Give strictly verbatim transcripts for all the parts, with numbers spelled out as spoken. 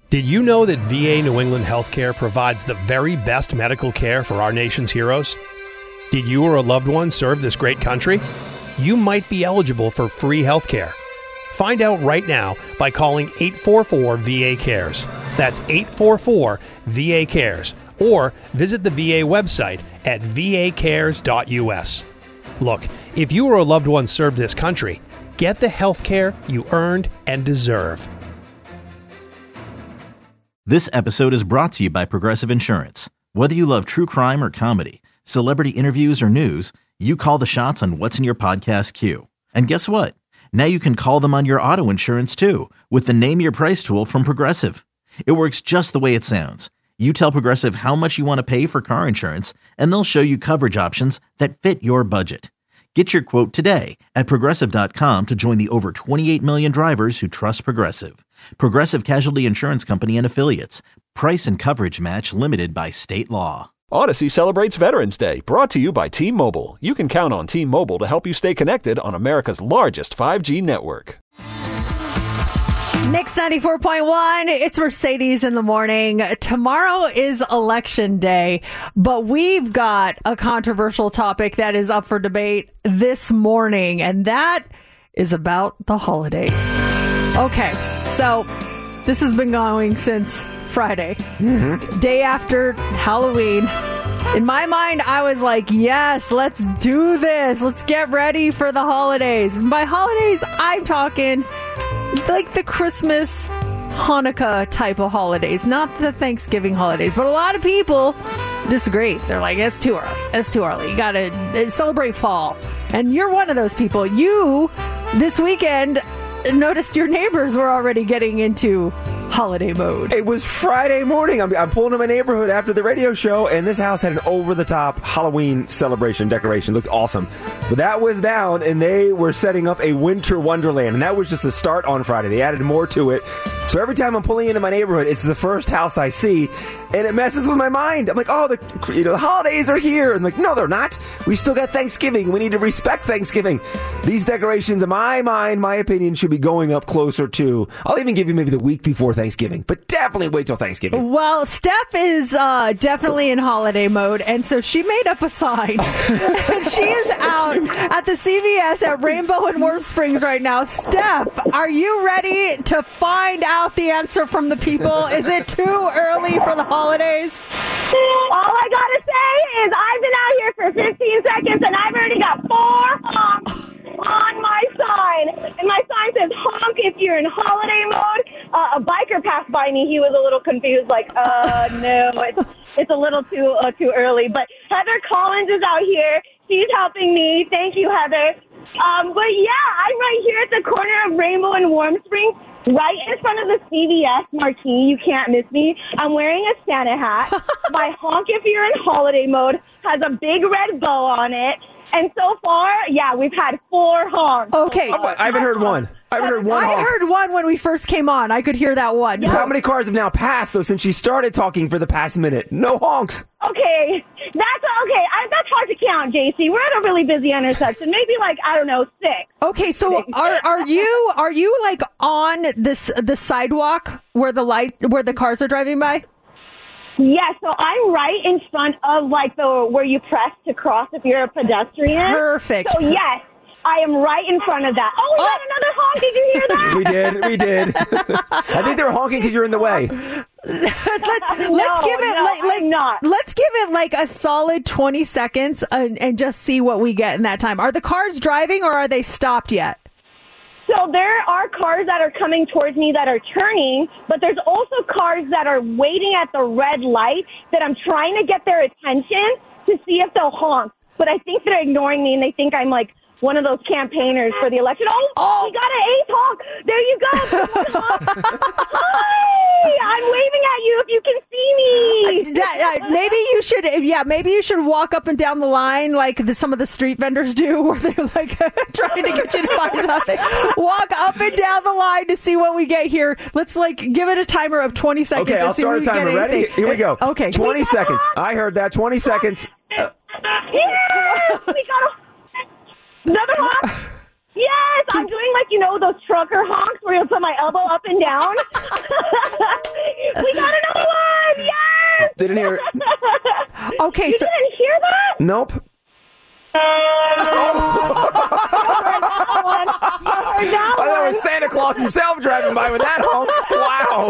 Did you know that V A New England Healthcare provides the very best medical care for our nation's heroes? Did you or a loved one serve this great country? You might be eligible for free healthcare. Find out right now by calling eight four four V A cares. That's eight four four V A cares. Or visit the V A website at v a cares dot u s. Look, if you or a loved one served this country, get the health care you earned and deserve. This episode is brought to you by Progressive Insurance. Whether you love true crime or comedy, celebrity interviews or news, you call the shots on what's in your podcast queue. And guess what? Now you can call them on your auto insurance too with the Name Your Price tool from Progressive. It works just the way it sounds. You tell Progressive how much you want to pay for car insurance, and they'll show you coverage options that fit your budget. Get your quote today at progressive dot com to join the over twenty-eight million drivers who trust Progressive. Progressive Casualty Insurance Company and Affiliates. Price and coverage match limited by state law. Odyssey celebrates Veterans Day, brought to you by T-Mobile. You can count on T-Mobile to help you stay connected on America's largest five G network. Mix ninety-four point one, it's Mercedes in the morning. Tomorrow is election day, but we've got a controversial topic that is up for debate this morning, and that is about the holidays. Okay, so this has been going since Friday, mm-hmm. day after Halloween. In my mind, I was like, yes, let's do this. Let's get ready for the holidays. By holidays, I'm talking like the Christmas, Hanukkah type of holidays, not the Thanksgiving holidays. But a lot of people disagree. They're like, it's too early. It's too early. You got to celebrate fall. And you're one of those people. You, this weekend, noticed your neighbors were already getting into holiday mode. It was Friday morning. I'm, I'm pulling in my neighborhood after the radio show, and this house had an over-the-top Halloween celebration decoration. It looked awesome. But that was down, and they were setting up a winter wonderland, and that was just the start on Friday. They added more to it. So every time I'm pulling into my neighborhood, it's the first house I see, and it messes with my mind. I'm like, oh, the, you know, the holidays are here. And like, no, they're not. We still got Thanksgiving. We need to respect Thanksgiving. These decorations, in my mind, my opinion, should be going up closer to, I'll even give you maybe the week before Thanksgiving, but definitely wait till Thanksgiving. Well, Steph is uh, definitely in holiday mode, and so she made up a sign. And she is out at the C V S at Rainbow and Warm Springs right now. Steph, are you ready to find out the answer from the people? Is it too early for the holidays? All I gotta say is I've been out here for fifteen seconds, and I've already got four honks on my sign. And my sign says, honk if you're in holiday mode. Uh, a biker passed by me. He was a little confused, like, uh, no, it's, it's a little too uh, too early. But Heather Collins is out here. She's helping me. Thank you, Heather. Um, but yeah, I'm right here at the corner of Rainbow and Warm Springs, right in front of the C V S marquee. You can't miss me. I'm wearing a Santa hat. My honk if you're in holiday mode has a big red bow on it. And so far, yeah, we've had four honks. Okay. Oh, I haven't heard one. I haven't heard one I honk. heard one when we first came on. I could hear that one. So how many cars have now passed, though, since she started talking for the past minute? No honks. Okay, that's okay. I, that's hard to count, J C. We're at a really busy intersection. Maybe like I don't know, six. Okay, so are are you are you like on this the sidewalk where the light where the cars are driving by? Yes, so I'm right in front of like the where you press to cross if you're a pedestrian. Perfect. So yes, I am right in front of that. Oh, we got another honk. Did you hear that? We did. We did. I think they were honking because you're in the way. Let, let's No, give it no, like, like I'm not. let's give it like a solid twenty seconds and, and just see what we get in that time. Are the cars driving or are they stopped yet? So there are cars that are coming towards me that are turning, but there's also cars that are waiting at the red light that I'm trying to get their attention to see if they'll honk. But I think they're ignoring me and they think I'm like one of those campaigners for the election. Oh, oh. We got an eighth honk. There you go. Hi, I'm waving at you if you can see me. That, uh, maybe you should, yeah, maybe you should walk up and down the line like the, some of the street vendors do, where they're like trying to get you to buy something. Walk up and down the line to see what we get here. Let's like give it a timer of twenty seconds. Okay, I'll and see start a if we timer. get Ready? anything. Here we go. Okay, twenty seconds. I heard that. twenty seconds. Yes, we got a, another honk. Yes, I'm doing like, you know, those trucker honks where you put my elbow up and down. Didn't hear it. Okay, You so didn't hear that? Nope. I I thought it was Santa Claus himself driving by with that honk. Wow.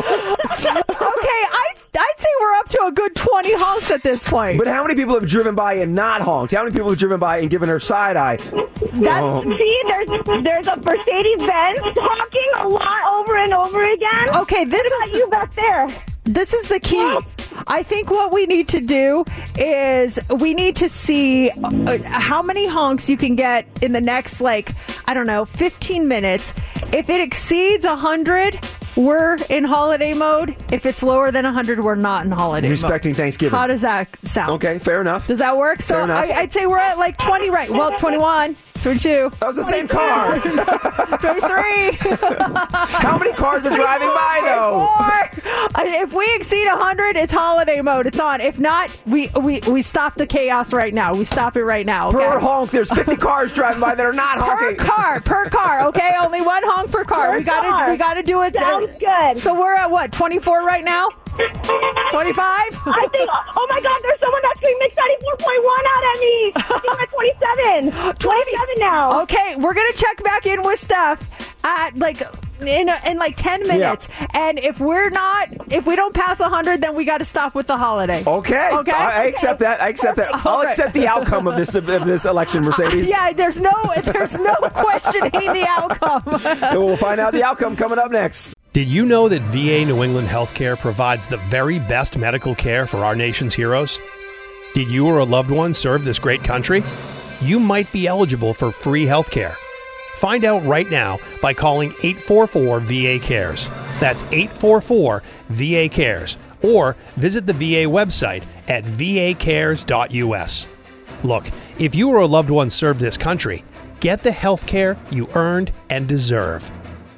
okay, I I'd say we're up to a good twenty honks at this point. But how many people have driven by and not honked? How many people have driven by and given her side eye? That's, Oh. See, there's there's a Mercedes-Benz honking a lot over and over again. Okay, this What is about you back there? This is the key. I think what we need to do is we need to see uh, how many honks you can get in the next, like, I don't know, fifteen minutes. If it exceeds one hundred, we're in holiday mode. If it's lower than one hundred, we're not in holiday Respecting mode. Thanksgiving. How does that sound? Okay, fair enough. Does that work? So Fair enough. I, I'd say we're at like twenty right. Well, twenty-one, twenty-two, That was the same car. twenty-three. How many cars are driving by, though? Four. If we exceed one hundred, it's holiday mode. It's on. If not, we, we, we stop the chaos right now. We stop it right now. Okay? Per honk, there's fifty cars driving by that are not Per honking. car, per car. Okay, only one honk per car. Per we gotta, car. we gotta do it. Sounds good. So we're at what? twenty-four right now. twenty-five. I think, oh my God, there's someone that's screaming ninety-four point one out at me. I think we're at twenty-seven. twenty-seven now. Okay, we're gonna check back in with Steph at like in a, in like ten minutes, and if we're not, if we don't pass one hundred, then we got to stop with the holiday. Okay. Okay. I, I accept that. I accept that. I'll All right. accept the outcome of this of this election, Mercedes. Yeah, there's no there's no questioning the outcome. And we'll find out the outcome coming up next. Did you know that V A New England Healthcare provides the very best medical care for our nation's heroes? Did you or a loved one serve this great country? You might be eligible for free healthcare. Find out right now by calling eight four four V A cares. That's eight four four V A cares. Or visit the V A website at v a cares dot u s. Look, if you or a loved one served this country, get the health care you earned and deserve.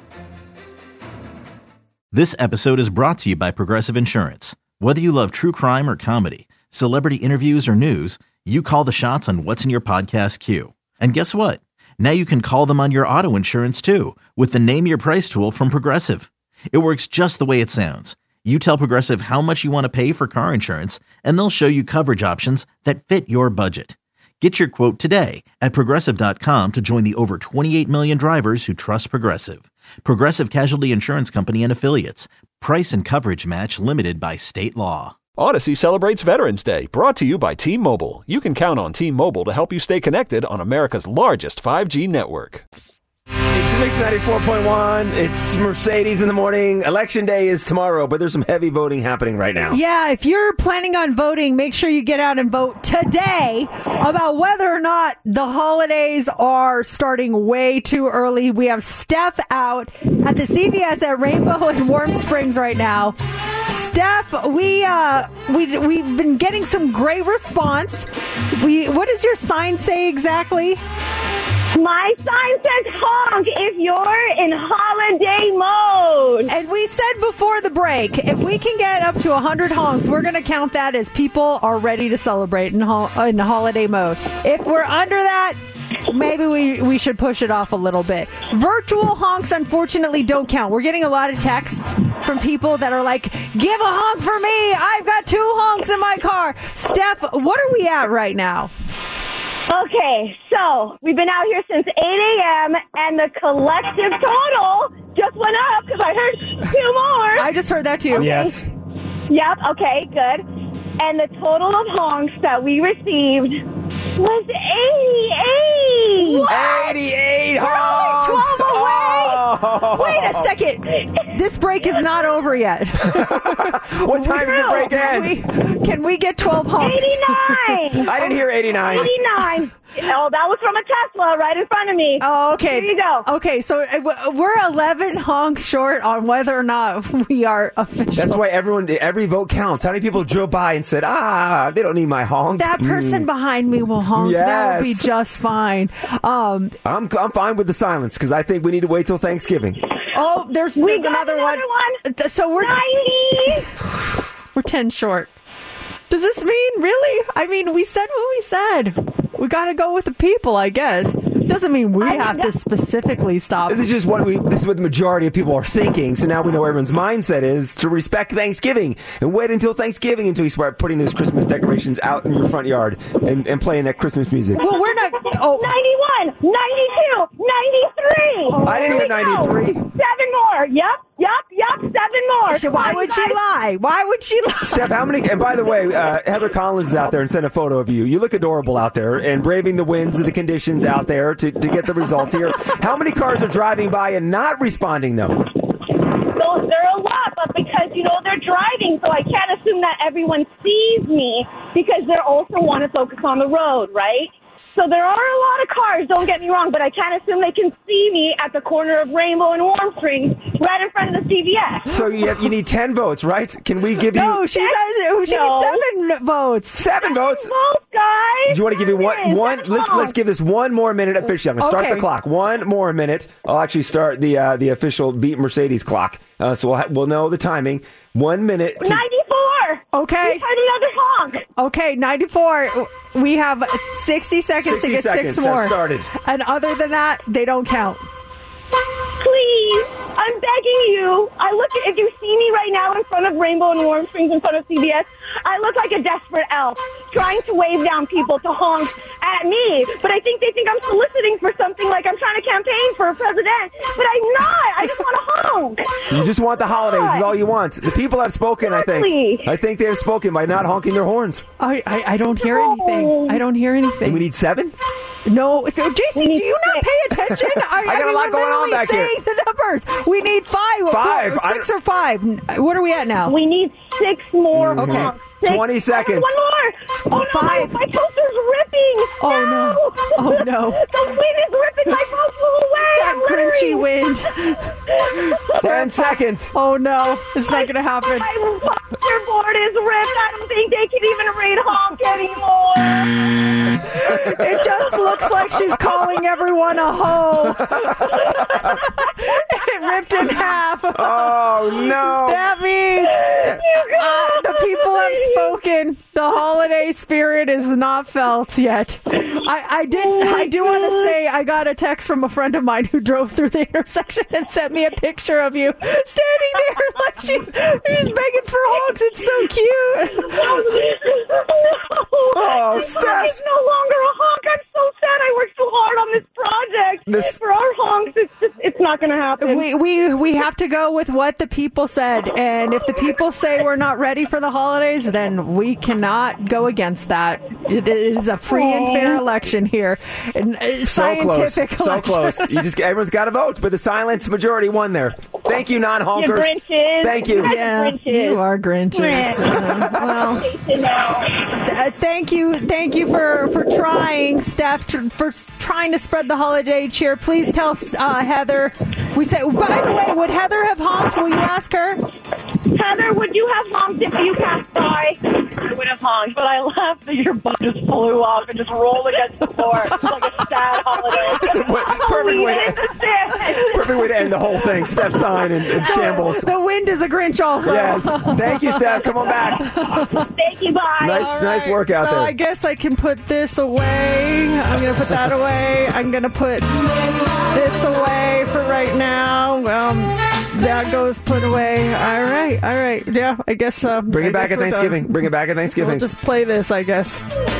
This episode is brought to you by Progressive Insurance. Whether you love true crime or comedy, celebrity interviews or news, you call the shots on what's in your podcast queue. And guess what? Now you can call them on your auto insurance too with the Name Your Price tool from Progressive. It works just the way it sounds. You tell Progressive how much you want to pay for car insurance, and they'll show you coverage options that fit your budget. Get your quote today at progressive dot com to join the over twenty-eight million drivers who trust Progressive. Progressive Casualty Insurance Company and Affiliates. Price and coverage match limited by state law. Odyssey celebrates Veterans Day, brought to you by T-Mobile. You can count on T-Mobile to help you stay connected on America's largest five G network. It's Mix ninety-four point one. It's Mercedes in the morning. Election day is tomorrow, but there's some heavy voting happening right now. Yeah, if you're planning on voting, make sure you get out and vote today about whether or not the holidays are starting way too early. We have Steph out at the C V S at Rainbow and Warm Springs right now. Steph, we uh, we we've been getting some great response. We what does your sign say exactly? My sign says honk if you're in holiday mode. And we said before the break, if we can get up to one hundred honks, we're going to count that as people are ready to celebrate in, ho- in holiday mode. If we're under that, maybe we, we should push it off a little bit. Virtual honks, unfortunately, don't count. We're getting a lot of texts from people that are like, give a honk for me. I've got two honks in my car. Steph, what are we at right now? Okay, so we've been out here since eight a.m. and the collective total just went up because I heard two more. I just heard that too. Yes. Yep, okay, good. And the total of honks that we received was eighty-eight. What? eighty-eight We're only honks. twelve away. Oh. Wait a second. This break is not over yet. What time does the break Can end? we, can we get twelve honks? eighty-nine. I didn't hear eighty-nine. eighty-nine. Oh, that was from a Tesla right in front of me. Oh, okay. There you go. Okay, so uh, w- we're eleven honks short on whether or not we are official. That's why everyone, every vote counts. How many people drove by and said, ah, they don't need my honk? That person behind me will honk. That'll be Yes. just fine. Um, I'm, I'm fine with the silence because I think we need to wait till Thanksgiving. oh, there's, We there's got another, another one. Th- So we're ninety. we're ten short. Does this mean really? I mean, we said what we said. We got to go with the people, I guess. Doesn't mean we I have mean, to specifically stop. This is just what we. This is what the majority of people are thinking. So now we know what everyone's mindset is to respect Thanksgiving and wait until Thanksgiving until you start putting those Christmas decorations out in your front yard and, and playing that Christmas music. Well, we're not. Oh, ninety-one, ninety-two, ninety-three. Oh, I didn't hear ninety-three. Seven more. Yep, yep, yep. Seven more. so why would she lie? Why would she lie? Steph, how many? And by the way, uh, Heather Collins is out there and sent a photo of you. You look adorable out there and braving the winds and the conditions out there to, to get the results here. How many cars are driving by and not responding though? Those there are a lot, but because you know they're driving, so I can't assume that everyone sees me because they also want to focus on the road, right? So there are a lot of cars, don't get me wrong, but I can't assume they can see me at the corner of Rainbow and Warm Springs right in front of the C V S. So you, have, you need ten votes, right? Can we give you No, she says she No. needs seven votes. seven votes? Vote, guys. Do you want to give you one? Seven. One. That's Let's all. let's give this one more minute officially. I'm gonna start Okay. the clock. One more minute. I'll actually start the uh, the official Beat Mercedes clock. Uh, so we'll ha- we'll know the timing. One minute. To- ninety-four. Okay. We had another honk. Okay, ninety-four. We have sixty seconds sixty to get seconds six have more. started. And other than that, they don't count. Please, I'm begging you. I look at, if you see me right now in front of Rainbow and Warm Springs in front of C B S, I look like a desperate elf trying to wave down people to honk at me. But I think they think I'm soliciting for something, like I'm trying to campaign for a president. But I'm not. I just want to honk. You just want the holidays. Is all you want. The people have spoken. I think. Exactly. I think they have spoken by not honking their horns. I, I, I don't hear anything. I don't hear anything. And we need seven. No, so J C, We need do you not six. pay attention? I, I got a mean, lot we're going on literally back here. saying the numbers. We need five. Five. Four, I- six or five. What are we at now? We need six more Okay. honks. Six. twenty seconds. One more. Oh, no, Five. My, my toaster's ripping. Oh, no. Oh, no. The wind is ripping my toaster away. That I'm crunchy literally- wind. Ten seconds. Oh no, it's not going to happen. My poster board is ripped. I don't think they can even read honk anymore. It just looks like she's calling everyone a hoe. It ripped in half. Oh no. That means uh, the people have spoken. The holiday spirit is not felt yet. I, I did. I do want to say I got a text from a friend of mine who drove through the intersection and sent me a picture of you standing there like she's, she's begging for honks. It's so cute. Oh, It's Steph. no longer a honk. I'm so sad. I worked so hard on this project. This- For our honks, it's just, it's not going to happen. We, we we have to go with what the people said, and if the people say we're not ready for the holidays, then we cannot go against that. It is a free and fair election here, and uh, So close. scientific So election. close. You just everyone's got to vote, but the silent majority won there. Thank you, non-honkers. You Grinches. Thank you. Yeah, Grinches. you are Grinches. Uh, well, uh, thank you, thank you for, for trying, Steph, tr- for s- trying to spread the holiday cheer. Please tell uh, Heather. We said. By the way, would Heather have honked? Will you ask her? Heather, would you have honked if you passed by? I would have honked, but I laughed that your butt just flew off and just rolled against the floor like a sad holiday. It's a w- perfect way to Understand. perfect way to end the whole thing. Steph sign and, and shambles. The wind is a Grinch also. Yes. Thank you, Steph. Come on back. Thank you, bye. Nice, All nice right, work out so there. I guess I can put this away. I'm going to put that away. I'm going to put this away for right now. Um, that goes put away. All right, all right. Yeah, I guess. Uh, Bring I it back guess at we're done. Thanksgiving. Bring it back at Thanksgiving. We'll just play this, I guess.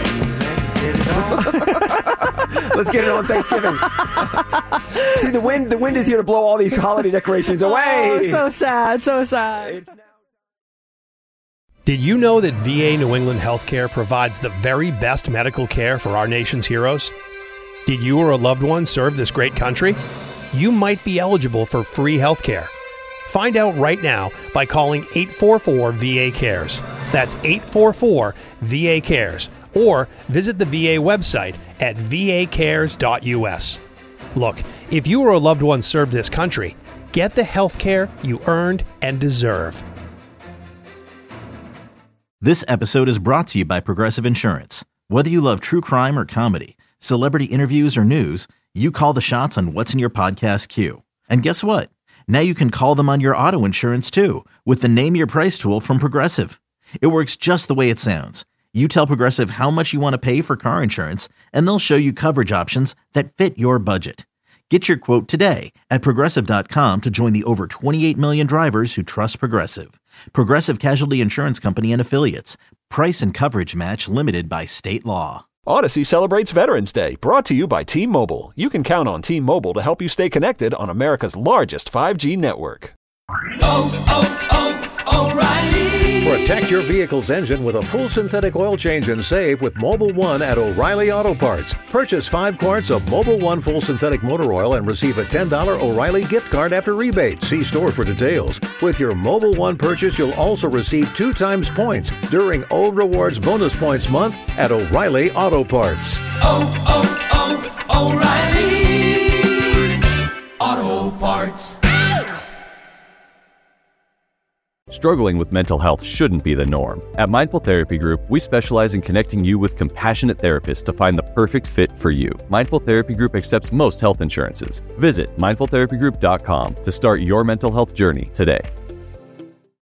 Let's get it on Thanksgiving. See, the wind the wind is here to blow all these holiday decorations away. Oh, so sad, so sad. It's- Did you know that V A New England Healthcare provides the very best medical care for our nation's heroes? Did you or a loved one serve this great country? You might be eligible for free healthcare. Find out right now by calling eight four four V A cares. That's eight four four V A cares. Or visit the V A website at v a cares dot u s. Look, if you or a loved one served this country, get the health care you earned and deserve. This episode is brought to you by Progressive Insurance. Whether you love true crime or comedy, celebrity interviews or news, you call the shots on what's in your podcast queue. And guess what? Now you can call them on your auto insurance too with the Name Your Price tool from Progressive. It works just the way it sounds. You tell Progressive how much you want to pay for car insurance, and they'll show you coverage options that fit your budget. Get your quote today at Progressive dot com to join the over twenty-eight million drivers who trust Progressive. Progressive Casualty Insurance Company and Affiliates. Price and coverage match limited by state law. Odyssey celebrates Veterans Day, brought to you by T-Mobile. You can count on T-Mobile to help you stay connected on America's largest five G network. Oh, oh, oh, O'Reilly! Protect your vehicle's engine with a full synthetic oil change and save with Mobil one at O'Reilly Auto Parts. Purchase five quarts of Mobil one full synthetic motor oil and receive a ten dollars O'Reilly gift card after rebate. See store for details. With your Mobil one purchase, you'll also receive two times points during O Rewards Bonus Points Month at O'Reilly Auto Parts. Oh, oh, oh, O'Reilly Auto Parts. Struggling with mental health shouldn't be the norm. At Mindful Therapy Group, we specialize in connecting you with compassionate therapists to find the perfect fit for you. Mindful Therapy Group accepts most health insurances. Visit mindful therapy group dot com to start your mental health journey today.